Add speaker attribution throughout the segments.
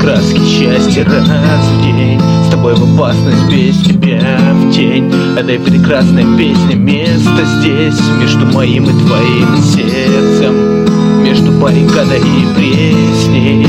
Speaker 1: краски счастья раз в день. С тобой в опасность, без тебя в тень. Этой прекрасной песни место здесь, между моим и твоим сердцем, между баррикадой и пресней.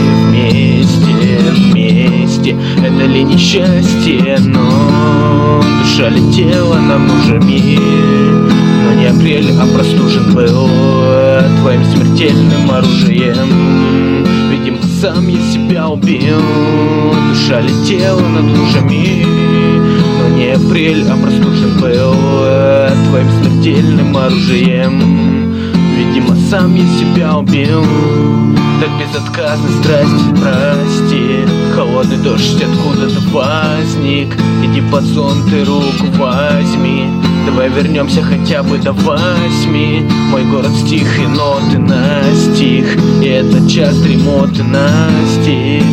Speaker 1: Вместе, это ли несчастье, но душа летела, нам нужен мир. Но не апрель, а простужен был твоим смертельным оружием. Видимо, сам я себя убил. Душа летела над лужами. Но не апрель, а простужен был твоим смертельным оружием. Видимо, сам я себя убил. Так безотказно страсти, прости. Холодный дождь откуда-то возник. Иди под сон, ты руку возьми. Давай вернемся хотя бы до 8. Мой город стих и ноты настиг. И этот час дремоты настиг.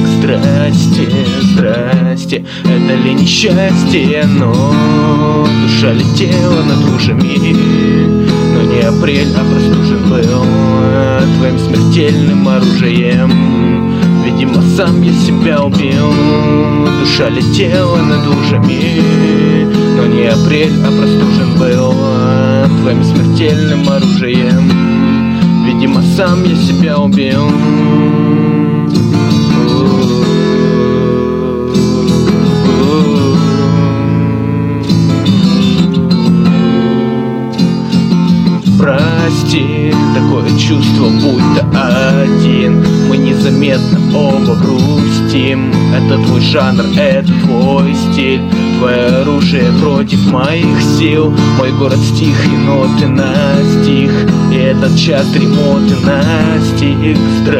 Speaker 1: Здрасте, это ли несчастье, но душа летела над лужами. Но не апрель, а простужен был твоим смертельным оружием. Видимо, сам я себя убил. Душа летела над лужами. Но не апрель, а простужен был твоим смертельным оружием. Видимо, сам я себя убил. Прости, такое чувство, будто один. Мы незаметно оба грустим. Это твой жанр, это твой стиль. Твое оружие против моих сил. Мой город стих и ноты настиг. И этот час дремоты настиг.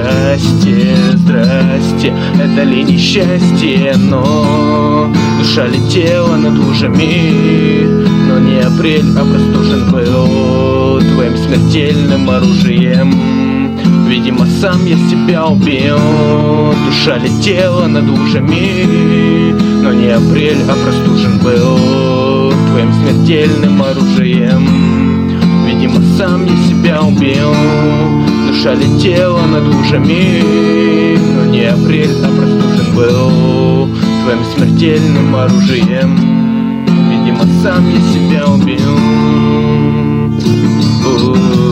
Speaker 1: Здрасте, это ли несчастье, но душа летела над лужами. Но не апрель, а простужен был твоим смертельным оружием. Видимо, сам я себя убил. Душа летела над лужами. Но не апрель, а простужен был твоим смертельным оружием. Видимо, сам я себя убил. Душа летела над лужами. Но не апрель, а простужен был твоим смертельным оружием. Видимо, сам я себя убил.